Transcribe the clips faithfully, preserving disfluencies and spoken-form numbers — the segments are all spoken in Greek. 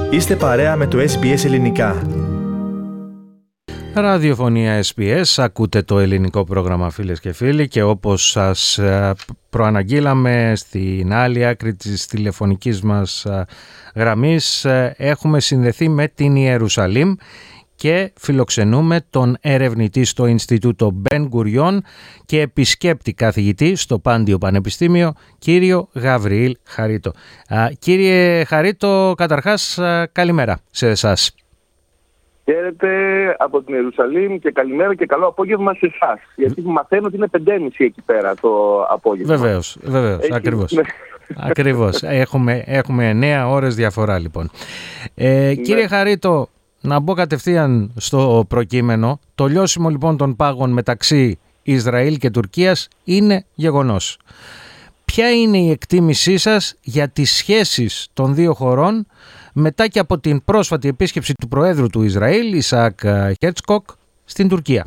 Είστε παρέα με το ες μπι ες Ελληνικά. Ραδιοφωνία ες μπι ες, ακούτε το ελληνικό πρόγραμμα φίλες και φίλοι, και όπως σας προαναγγείλαμε στην άλλη άκρη της τηλεφωνικής μας γραμμής έχουμε συνδεθεί με την Ιερουσαλήμ και φιλοξενούμε τον ερευνητή στο Ινστιτούτο Μπεν Γκουριόν και επισκέπτη καθηγητή στο Πάντιο Πανεπιστήμιο, κύριο Γαβριήλ Χαρίτο. Κύριε Χαρίτο, καταρχάς καλημέρα σε εσάς. Χαίρετε από την Ιερουσαλήμ και καλημέρα και καλό απόγευμα σε εσάς. Γιατί μαθαίνω ότι είναι πέντε και μισή εκεί πέρα το απόγευμα. Βεβαίως, βεβαίως, Έχει... ακριβώς. Ακριβώς. Έχουμε, έχουμε εννέα ώρες διαφορά λοιπόν. Ε, ναι. Κύριε Χαρίτο, να μπω κατευθείαν στο προκείμενο. Το λιώσιμο λοιπόν των πάγων μεταξύ Ισραήλ και Τουρκίας είναι γεγονός. Ποια είναι η εκτίμησή σας για τις σχέσεις των δύο χωρών μετά και από την πρόσφατη επίσκεψη του Προέδρου του Ισραήλ, Ισαάκ Χέρτσκοκ, στην Τουρκία?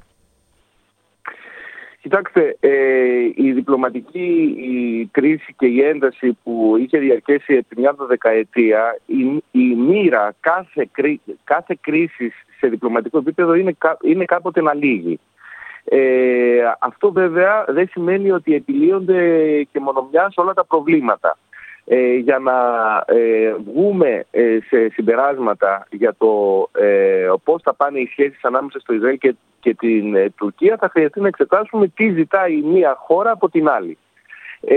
Κοιτάξτε, ε, η διπλωματική η κρίση και η ένταση που είχε διαρκέσει επί μια δεκαετία, η, η μοίρα κάθε, κρί, κάθε κρίσης σε διπλωματικό επίπεδο είναι, είναι κάποτε να λύγει. Ε, αυτό βέβαια δεν σημαίνει ότι επιλύονται και μονομιάς όλα τα προβλήματα. Ε, για να ε, βγούμε ε, σε συμπεράσματα για το ε, πώς θα πάνε οι σχέσεις ανάμεσα στο Ισραήλ και, και την ε, Τουρκία, θα χρειαστεί να εξετάσουμε τι ζητάει η μία χώρα από την άλλη. Ε,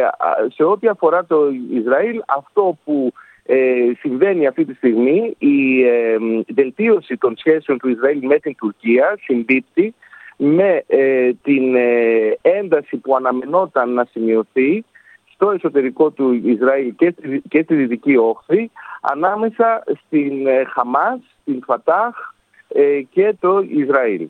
σε ό,τι αφορά το Ισραήλ, αυτό που ε, συμβαίνει αυτή τη στιγμή, η ε, βελτίωση των σχέσεων του Ισραήλ με την Τουρκία συμπίπτει με ε, την ε, ένταση που αναμενόταν να σημειωθεί στο εσωτερικό του Ισραήλ και στη, και στη Δυτική Όχθη, ανάμεσα στην ε, Χαμάς, την Φατάχ ε, και το Ισραήλ.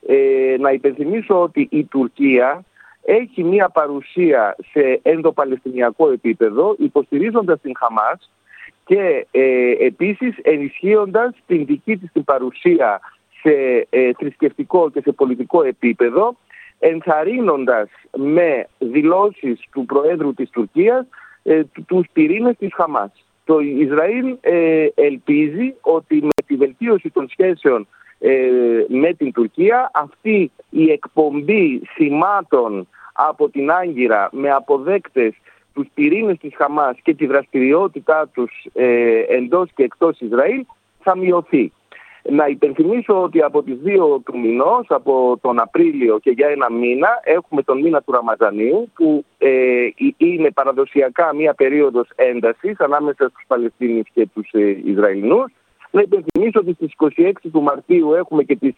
Ε, να υπενθυμίσω ότι η Τουρκία έχει μία παρουσία σε ενδοπαλαιστινιακό επίπεδο, υποστηρίζοντας την Χαμάς και ε, επίσης ενισχύοντας την δική της την παρουσία σε ε, θρησκευτικό και σε πολιτικό επίπεδο, ενθαρρύνοντας με δηλώσεις του Προέδρου της Τουρκίας ε, τους πυρήνες της Χαμάς. Το Ισραήλ ε, ελπίζει ότι με τη βελτίωση των σχέσεων ε, με την Τουρκία, αυτή η εκπομπή σημάτων από την Άγκυρα με αποδέκτες τους πυρήνες της Χαμάς και τη δραστηριότητά τους ε, εντός και εκτός Ισραήλ θα μειωθεί. Να υπενθυμίσω ότι από τις δύο του μηνός, από τον Απρίλιο και για ένα μήνα, έχουμε τον μήνα του Ραμαζανίου, που ε, είναι παραδοσιακά μία περίοδος έντασης ανάμεσα στους Παλαιστίνιους και τους ε, Ισραηλινούς. Να υπενθυμίσω ότι στις είκοσι έξι του Μαρτίου έχουμε και τις,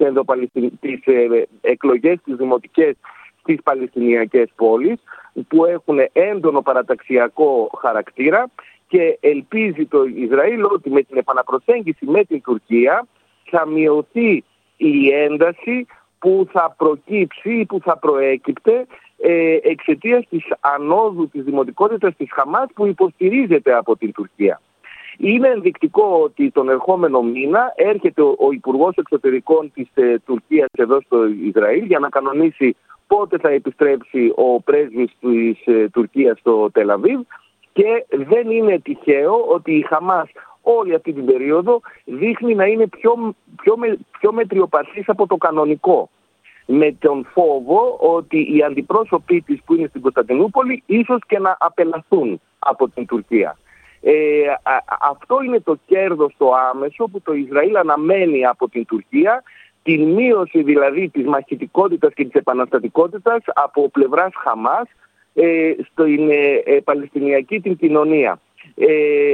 τις ε, εκλογές τις δημοτικές στις Παλαιστινιακές πόλεις, που έχουν έντονο παραταξιακό χαρακτήρα, και ελπίζει το Ισραήλ ότι με την επαναπροσέγγιση με την Τουρκία θα μειωθεί η ένταση που θα προκύψει ή που θα προέκυπτε ε, εξαιτίας της ανόδου της δημοτικότητας της Χαμάς, που υποστηρίζεται από την Τουρκία. Είναι ενδεικτικό ότι τον ερχόμενο μήνα έρχεται ο, ο Υπουργός Εξωτερικών της ε, Τουρκίας εδώ στο Ισραήλ για να κανονίσει πότε θα επιστρέψει ο πρέσβης της ε, Τουρκίας στο Τελαβίβ, και δεν είναι τυχαίο ότι η Χαμάς όλη αυτή την περίοδο δείχνει να είναι πιο, πιο, με, πιο μετριοπαθής από το κανονικό, με τον φόβο ότι οι αντιπρόσωποι της που είναι στην Κωνσταντινούπολη ίσως και να απελαθούν από την Τουρκία. Ε, α, αυτό είναι το κέρδος το άμεσο που το Ισραήλ αναμένει από την Τουρκία, την μείωση δηλαδή της μαχητικότητας και της επαναστατικότητας από πλευράς Χαμάς ε, στην ε, ε, Παλαιστινιακή την κοινωνία. Ε,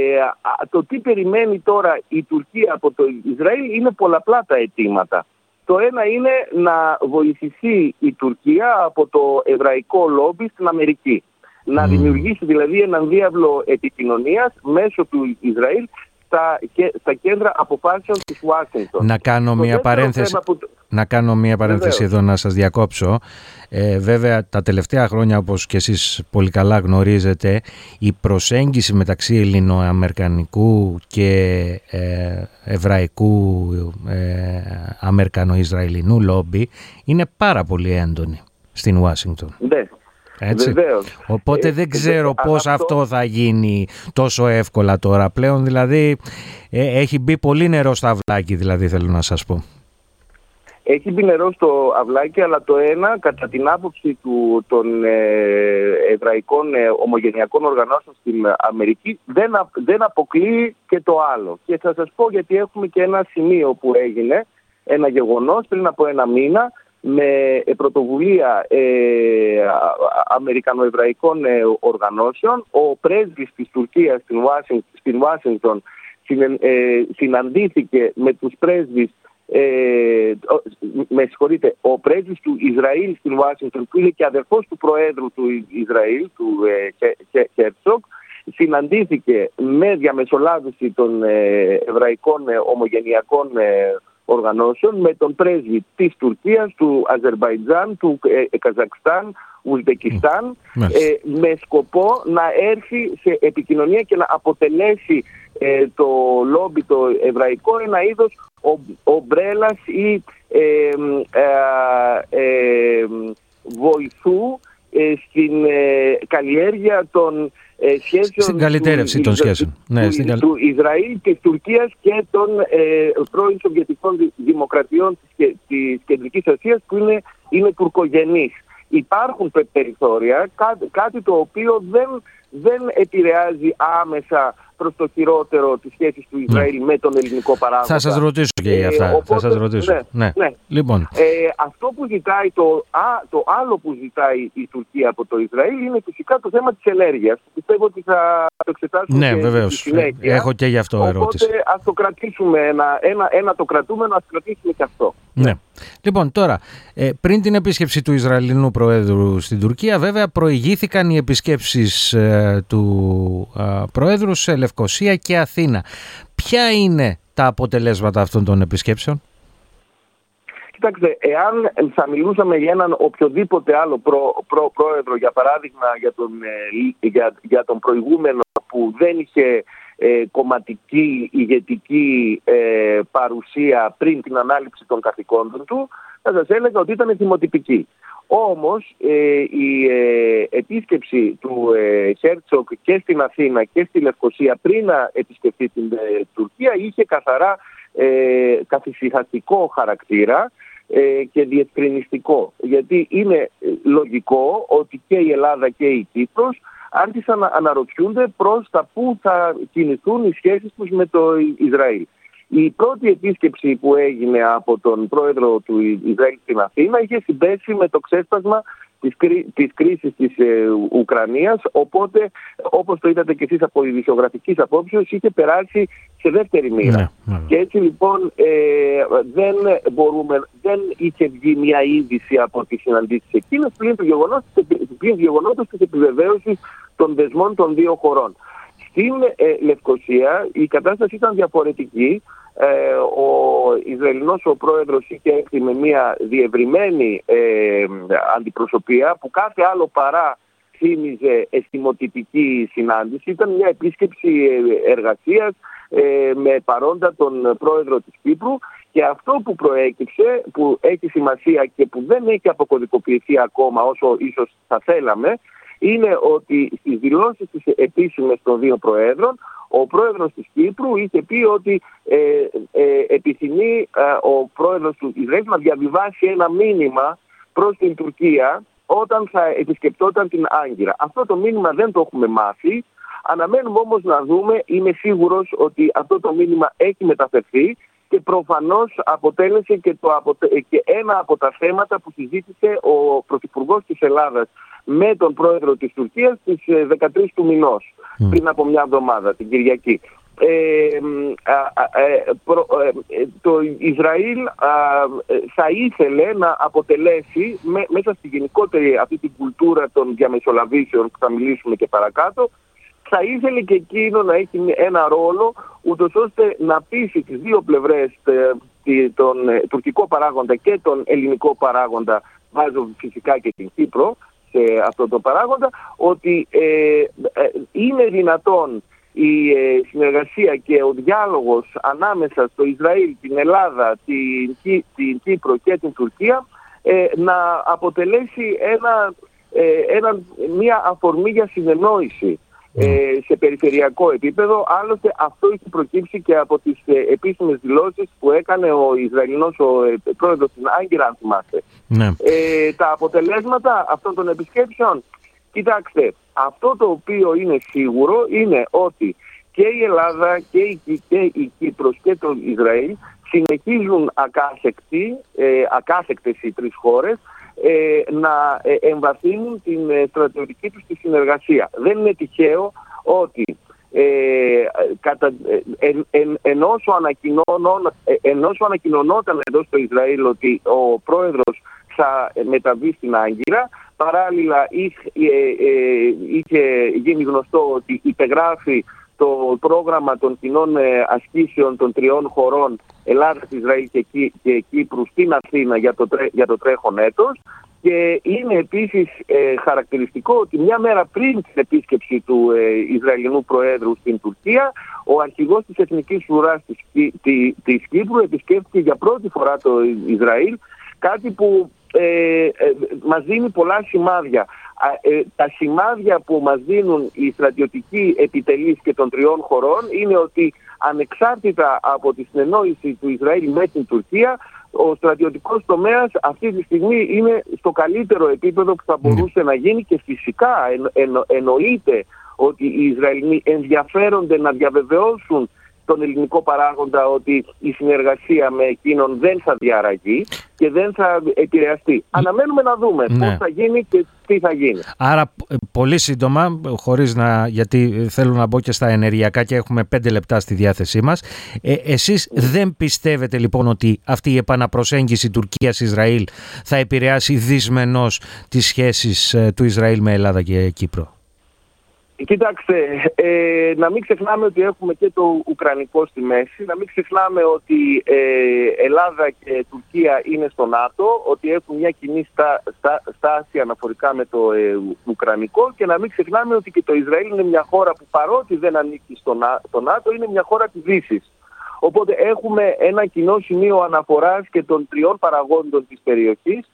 το τι περιμένει τώρα η Τουρκία από το Ισραήλ είναι πολλαπλά τα αιτήματα. Το ένα είναι να βοηθηθεί η Τουρκία από το εβραϊκό λόμπι στην Αμερική. Να δημιουργήσει δηλαδή έναν διάβλο επικοινωνίας μέσω του Ισραήλ στα, στα κέντρα αποφάσεων της Ουάσιγκτον. Να κάνω μια παρένθεση, που... να κάνω μια παρένθεση εδώ να σας διακόψω. Ε, βέβαια τα τελευταία χρόνια, όπως και εσείς πολύ καλά γνωρίζετε, η προσέγγιση μεταξύ ελληνοαμερικανικού και ε, εβραϊκού ε, αμερικανο-ισραηλινού λόμπι είναι πάρα πολύ έντονη στην Ουάσιγκτον. Ναι. Έτσι. Βεβαίως. Οπότε Ε, δεν ξέρω ε, πώς αυτό... αυτό θα γίνει τόσο εύκολα τώρα πλέον. Δηλαδή ε, έχει μπει πολύ νερό στο αυλάκι, δηλαδή θέλω να σας πω. Έχει μπει νερό στο αυλάκι, αλλά το ένα, κατά την άποψη του, των ε, εβραϊκών ε, ομογενειακών οργανώσεων στην Αμερική, δεν, α, δεν αποκλείει και το άλλο. Και θα σας πω γιατί έχουμε και ένα σημείο που έγινε, ένα γεγονός πριν από ένα μήνα, με πρωτοβουλία ε, αμερικανοεβραϊκών ε, οργανώσεων. Ο πρέσβης της Τουρκίας στην, Ουάσιν, στην Ουάσιγκτον ε, συναντήθηκε με τους πρέσβεις Ε, με συγχωρείτε, ο πρέσβης του Ισραήλ στην Ουάσιγκτον, που είναι και αδερφός του Προέδρου του Ισραήλ, του ε, Χέρτσοκ, συναντήθηκε με διαμεσολάβηση των ε, εβραϊκών ε, ομογενειακών ε, οργανώσεων με τον πρέσβη της Τουρκίας, του Αζερμπαϊτζάν, του ε, Καζακστάν, Ουσμπεκιστάν, mm. ε, με σκοπό να έρθει σε επικοινωνία και να αποτελέσει ε, το λόμπι το εβραϊκό ένα είδος ομπρέλας ή ε, ε, ε, βοηθού ε, στην ε, καλλιέργεια των ε, σχέσεων, στην καλυτέρευση του, των σχέσεων του, ναι, του, στην του Ισραήλ και της Τουρκίας και των ε, πρώην Σοβιετικών Δημοκρατιών της, της Κεντρικής Ασίας, που είναι, είναι τουρκογενείς. Υπάρχουν περιθώρια, κάτι, κάτι το οποίο δεν, δεν επηρεάζει άμεσα προς το χειρότερο τις σχέσεις του Ισραήλ ναι. με τον ελληνικό παράγοντα. Θα σας ρωτήσω και για αυτά. Ε, οπότε, θα σας ρωτήσω. Ναι, ναι. Ναι. Λοιπόν. Ε, αυτό που ζητάει, το, α, το άλλο που ζητάει η Τουρκία από το Ισραήλ είναι φυσικά το θέμα της ενέργειας. Πιστεύω ότι θα το εξετάσουμε ναι, και βεβαίως. στη συνέχεια. Έχω και γι' αυτό οπότε, ερώτηση. Οπότε ας το κρατήσουμε ένα, ένα, ένα το κρατούμενο, ας κρατήσουμε και αυτό. Ναι. Λοιπόν, τώρα, ε, πριν την επίσκεψη του Ισραηλινού Προέδρου στην Τουρκία, βέβαια προηγήθηκαν οι επισκέψεις ε, του ε, Προέδρου σε Λευκοσία και Αθήνα. Ποια είναι τα αποτελέσματα αυτών των επισκέψεων? Κοιτάξτε, εάν θα μιλούσαμε για έναν οποιοδήποτε άλλο προ, προ, πρόεδρο, για παράδειγμα για τον, ε, για, για τον προηγούμενο που δεν είχε ε, κομματική, ηγετική ε, παρουσία πριν την ανάληψη των καθηκόντων του, θα σας έλεγα ότι ήταν δημοτυπική. Όμως ε, η ε, επίσκεψη του ε, Χέρτσοκ και στην Αθήνα και στη Λευκοσία πριν να επισκεφτεί την ε, Τουρκία είχε καθαρά ε, καθησυχαστικό χαρακτήρα ε, και διευκρινιστικό. Γιατί είναι λογικό ότι και η Ελλάδα και η Κύπρος άρχισαν να αναρωτιούνται προς τα πού θα κινηθούν οι σχέσεις τους με το Ισραήλ. Η πρώτη επίσκεψη που έγινε από τον πρόεδρο του Ισραήλ στην Αθήνα είχε συμπέσει με το ξέσπασμα της, κρί... της κρίσης της ε, Ουκρανίας, οπότε όπως το είδατε και εσείς από ειδησιογραφικής απόψεως είχε περάσει σε δεύτερη μοίρα. Ναι, και έτσι λοιπόν ε, δεν, μπορούμε, δεν είχε βγει μια είδηση από τις συναντήσεις εκείνες πλην του γεγονότος της επιβεβαίωσης των δεσμών των δύο χωρών. Στην ε, Λευκοσία η κατάσταση ήταν διαφορετική. Ε, ο Ισραηλινός ο πρόεδρος είχε έρθει με μια διευρυμένη ε, αντιπροσωπεία που κάθε άλλο παρά θύμιζε αισθημοτυπική συνάντηση. Ήταν μια επίσκεψη εργασίας ε, με παρόντα τον πρόεδρο της Κύπρου, και αυτό που προέκυψε, που έχει σημασία και που δεν έχει αποκωδικοποιηθεί ακόμα όσο ίσως θα θέλαμε, είναι ότι στις δηλώσεις της επίσημες των δύο προέδρων, ο πρόεδρος της Κύπρου είχε πει ότι ε, ε, επιθυμεί ε, ο πρόεδρος του Ισραήλ να διαβιβάσει ένα μήνυμα προς την Τουρκία όταν θα επισκεπτόταν την Άγκυρα. Αυτό το μήνυμα δεν το έχουμε μάθει. Αναμένουμε όμως να δούμε, είμαι σίγουρος ότι αυτό το μήνυμα έχει μεταφερθεί και προφανώς αποτέλεσε και, το, και ένα από τα θέματα που συζήτησε ο Πρωθυπουργός της Ελλάδας με τον πρόεδρο της Τουρκίας στις δεκατρείς του μηνός, mm. πριν από μια εβδομάδα, την Κυριακή. Ε, α, α, ε, προ, ε, το Ισραήλ α, θα ήθελε να αποτελέσει με, μέσα στη γενικότερη αυτή την κουλτούρα των διαμεσολαβήσεων που θα μιλήσουμε και παρακάτω, θα ήθελε και εκείνο να έχει ένα ρόλο ούτως ώστε να πείσει τις δύο πλευρές, τον τουρκικό παράγοντα και τον ελληνικό παράγοντα, βάζω φυσικά και την Κύπρο σε αυτό το παράγοντα, ότι ε, ε, είναι δυνατόν η ε, συνεργασία και ο διάλογος ανάμεσα στο Ισραήλ, την Ελλάδα, την, την Κύπρο και την Τουρκία ε, να αποτελέσει ένα ε, ένα, μια αφορμή για συνεννόηση ε, σε περιφερειακό επίπεδο. Άλλωστε αυτό έχει προκύψει και από τις ε, επίσημες δηλώσεις που έκανε ο Ισραηλινός ο ε, πρόεδρος στην Άγκυρα, αν θυμάστε. Ναι. Ε, τα αποτελέσματα αυτών των επισκέψεων, κοιτάξτε, αυτό το οποίο είναι σίγουρο είναι ότι και η Ελλάδα και η, και η Κύπρος και το Ισραήλ συνεχίζουν ακάθεκτοι, ε, ακάθεκτες οι τρεις χώρες ε, να ε, εμβαθύνουν την ε, στρατιωτική τους τη συνεργασία. Δεν είναι τυχαίο ότι ε, κατα, ε, εν, εν, εν, όσο ε, εν όσο ανακοινωνόταν εδώ στο Ισραήλ ότι ο πρόεδρος θα μεταβεί στην Άγκυρα, παράλληλα είχε, ε, ε, είχε γίνει γνωστό ότι υπεγράφει το πρόγραμμα των κοινών ασκήσεων των τριών χωρών Ελλάδας, Ισραήλ και, Κύ, και Κύπρου στην Αθήνα για το, τρέ, για το τρέχον έτος. Και είναι επίσης ε, χαρακτηριστικό ότι μια μέρα πριν την επίσκεψη του ε, Ισραηλινού Προέδρου στην Τουρκία, ο αρχηγός της Εθνικής Ουράς της, της, της Κύπρου επισκέφθηκε για πρώτη φορά το Ισραήλ, κάτι που ε, ε, μας δίνει πολλά σημάδια. Ε, τα σημάδια που μας δίνουν οι στρατιωτικοί επιτελείς και των τριών χωρών είναι ότι ανεξάρτητα από τη συνεννόηση του Ισραήλ με την Τουρκία, ο στρατιωτικός τομέας αυτή τη στιγμή είναι στο καλύτερο επίπεδο που θα μπορούσε mm. να γίνει, και φυσικά εν, εν, εννοείται ότι οι Ισραηλοί ενδιαφέρονται να διαβεβαιώσουν τον ελληνικό παράγοντα ότι η συνεργασία με εκείνον δεν θα διαραγεί και δεν θα επηρεαστεί. Αναμένουμε να δούμε ναι. πώς θα γίνει και τι θα γίνει. Άρα πολύ σύντομα, χωρίς να, γιατί θέλω να μπω και στα ενεργειακά και έχουμε πέντε λεπτά στη διάθεσή μας, ε, εσείς mm. δεν πιστεύετε λοιπόν ότι αυτή η επαναπροσέγγιση Τουρκίας-Ισραήλ θα επηρεάσει δυσμενώς τις σχέσεις ε, του Ισραήλ με Ελλάδα και Κύπρο? Κοιτάξτε, ε, να μην ξεχνάμε ότι έχουμε και το Ουκρανικό στη μέση, να μην ξεχνάμε ότι ε, Ελλάδα και Τουρκία είναι στο ΝΑΤΟ, ότι έχουν μια κοινή στά, στά, στάση αναφορικά με το ε, Ουκρανικό, και να μην ξεχνάμε ότι και το Ισραήλ είναι μια χώρα που παρότι δεν ανήκει στο, στο ΝΑΤΟ, είναι μια χώρα της Δύσης. Οπότε έχουμε ένα κοινό σημείο αναφοράς και των τριών παραγόντων της περιοχής,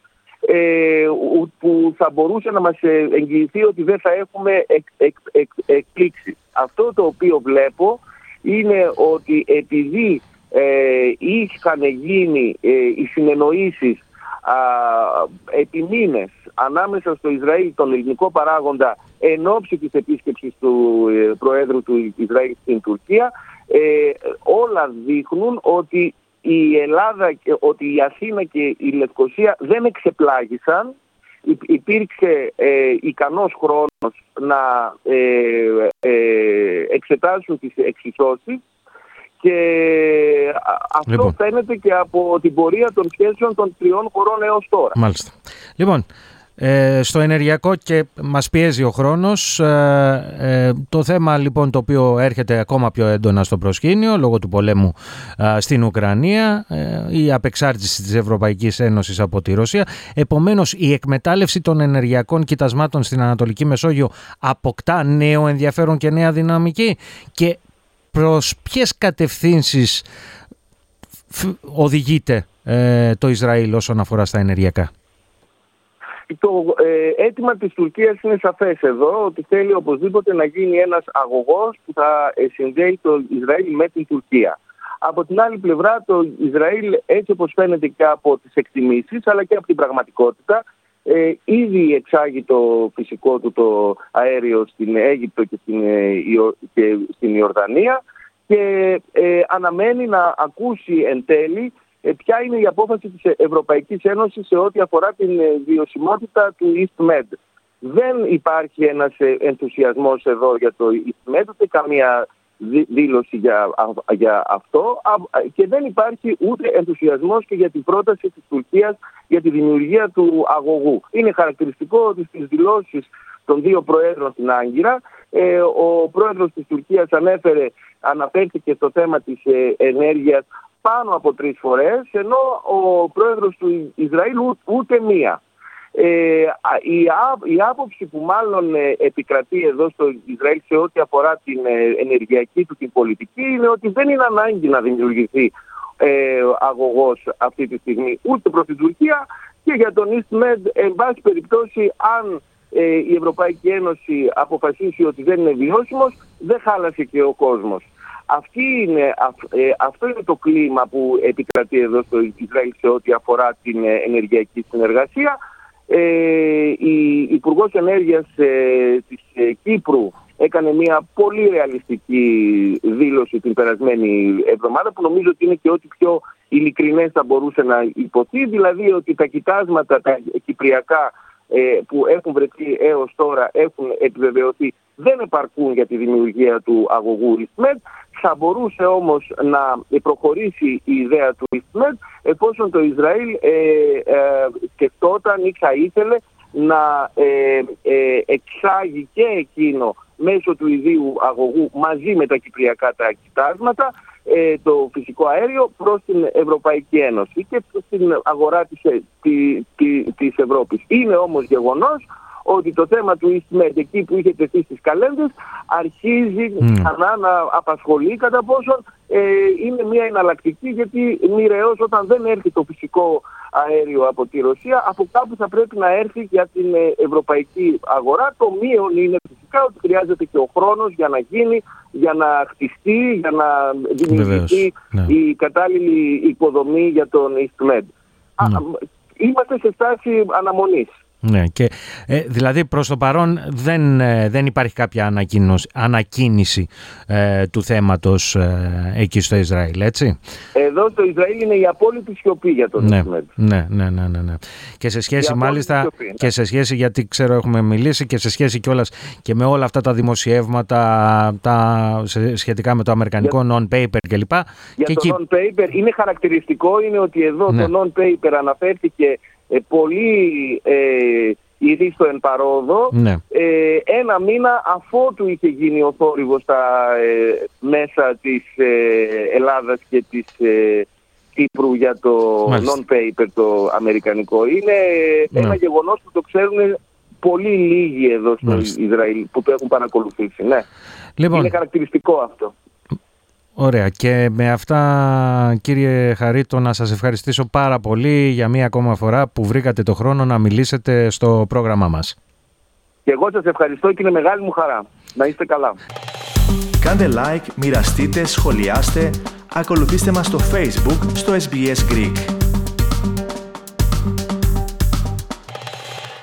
που θα μπορούσε να μας εγγυηθεί ότι δεν θα έχουμε εκ, εκ, εκ, εκπλήξεις. Αυτό το οποίο βλέπω είναι ότι επειδή ε, είχαν γίνει ε, οι συνεννοήσεις α, επί μήνες ανάμεσα στο Ισραήλ, τον ελληνικό παράγοντα, εν ώψη της επίσκεψης του ε, Προέδρου του Ισραήλ στην Τουρκία, ε, όλα δείχνουν ότι η Ελλάδα, ότι η Αθήνα και η Λευκοσία δεν εξεπλάγησαν. Υπήρξε ε, ικανός χρόνος να ε, ε, εξετάσουν τις εξισώσεις, και αυτό λοιπόν φαίνεται και από την πορεία των σχέσεων των τριών χωρών έως τώρα. Μάλιστα. Λοιπόν, Ε, στο ενεργειακό, και μας πιέζει ο χρόνος, ε, ε, το θέμα λοιπόν το οποίο έρχεται ακόμα πιο έντονα στο προσκήνιο λόγω του πολέμου ε, στην Ουκρανία, ε, η απεξάρτηση της Ευρωπαϊκής Ένωσης από τη Ρωσία. Επομένως, η εκμετάλλευση των ενεργειακών κοιτασμάτων στην Ανατολική Μεσόγειο αποκτά νέο ενδιαφέρον και νέα δυναμική, και προς ποιες κατευθύνσεις οδηγείται ε, το Ισραήλ όσον αφορά στα ενεργειακά? Το ε, αίτημα της Τουρκίας είναι σαφές εδώ, ότι θέλει οπωσδήποτε να γίνει ένας αγωγός που θα ε, συνδέει το Ισραήλ με την Τουρκία. Από την άλλη πλευρά, το Ισραήλ, έτσι όπως φαίνεται και από τις εκτιμήσεις αλλά και από την πραγματικότητα, ε, ήδη εξάγει το φυσικό του το αέριο στην Αίγυπτο και στην, ε, Ιω, και στην Ιορδανία, και ε, αναμένει να ακούσει εν τέλει ποια είναι η απόφαση της Ευρωπαϊκής Ένωσης σε ό,τι αφορά την βιωσιμότητα του EastMed. Δεν υπάρχει ένας ενθουσιασμός εδώ για το EastMed, ούτε καμία δήλωση για, για αυτό, και δεν υπάρχει ούτε ενθουσιασμός και για την πρόταση της Τουρκίας για τη δημιουργία του αγωγού. Είναι χαρακτηριστικό ότι στις δηλώσεις των δύο προέδρων στην Άγκυρα, ο πρόεδρος της Τουρκίας ανέφερε, αναφέρθηκε στο θέμα της ενέργειας πάνω από τρεις φορές, ενώ ο πρόεδρος του Ισραήλ ούτε μία. Ε, η, η άποψη που μάλλον επικρατεί εδώ στο Ισραήλ σε ό,τι αφορά την ενεργειακή του την πολιτική είναι ότι δεν είναι ανάγκη να δημιουργηθεί ε, αγωγός αυτή τη στιγμή ούτε προς την Τουρκία, και για τον EastMed, εν πάση περιπτώσει, αν ε, η Ευρωπαϊκή Ένωση αποφασίσει ότι δεν είναι βιώσιμος, δεν χάλασε και ο κόσμος. Αυτή είναι, ε, αυτό είναι το κλίμα που επικρατεί εδώ στο Ισραήλ σε ό,τι αφορά την ε, ενεργειακή συνεργασία. Ε, η Υπουργός Ενέργειας ε, της ε, Κύπρου έκανε μια πολύ ρεαλιστική δήλωση την περασμένη εβδομάδα, που νομίζω ότι είναι και ό,τι πιο ειλικρινές θα μπορούσε να υποθεί, δηλαδή ότι τα κοιτάσματα τα κυπριακά ε, που έχουν βρεθεί έως τώρα, έχουν επιβεβαιωθεί, δεν επαρκούν για τη δημιουργία του αγωγού EastMed. Θα μπορούσε όμως να προχωρήσει η ιδέα του EastMed εφόσον το Ισραήλ ε, ε, σκεφτόταν ή θα ήθελε να ε, ε, εξάγει και εκείνο μέσω του ιδίου αγωγού μαζί με τα κυπριακά τα κοιτάσματα ε, το φυσικό αέριο προς την Ευρωπαϊκή Ένωση και στην αγορά της, τη, τη, της Ευρώπης. Είναι όμως γεγονός ότι το θέμα του EastMed, εκεί που είχε τεθεί στις καλένδες, αρχίζει ξανά mm. να απασχολεί κατά πόσον ε, είναι μια εναλλακτική, γιατί μοιραίως όταν δεν έρθει το φυσικό αέριο από τη Ρωσία, από κάπου θα πρέπει να έρθει για την ευρωπαϊκή αγορά. Το μείον είναι φυσικά ότι χρειάζεται και ο χρόνος για να γίνει, για να χτιστεί, για να δημιουργηθεί ναι. η κατάλληλη υποδομή για τον EastMed. Ναι. Είμαστε σε στάση αναμονής. Ναι, και, ε, δηλαδή προς το παρόν δεν, ε, δεν υπάρχει κάποια ανακοίνηση ε, του θέματος ε, εκεί στο Ισραήλ, έτσι. Εδώ στο Ισραήλ είναι η απόλυτη σιωπή για τον ναι, EastMed. Ναι, ναι, ναι, ναι, ναι. Και σε σχέση μάλιστα, σιωπή, ναι. και σε σχέση, γιατί ξέρω έχουμε μιλήσει, και σε σχέση κιόλας και με όλα αυτά τα δημοσιεύματα τα, σε, σχετικά με το αμερικανικό για, non-paper κλπ. Για και το εκεί... non-paper είναι χαρακτηριστικό, είναι ότι εδώ ναι. το non-paper αναφέρθηκε Ε, πολύ ε, ήδη στο εν παρόδο, ναι. ε, ένα μήνα αφότου είχε γίνει ο θόρυβος στα ε, μέσα της ε, Ελλάδας και της ε, Κύπρου για το Μάλιστα. non-paper το αμερικανικό. Είναι ναι. ένα γεγονός που το ξέρουν πολύ λίγοι εδώ στο Μάλιστα. Ισραήλ που το έχουν παρακολουθήσει. Ναι. Λοιπόν, είναι χαρακτηριστικό αυτό. Ωραία, και με αυτά κύριε Χαρίτο να σας ευχαριστήσω πάρα πολύ για μία ακόμα φορά που βρήκατε το χρόνο να μιλήσετε στο πρόγραμμά μας. Και εγώ σας ευχαριστώ και είναι μεγάλη μου χαρά. Να είστε καλά. Κάντε like, μοιραστείτε, σχολιάστε, ακολουθήστε μας στο Facebook, στο ες μπι ες Greek.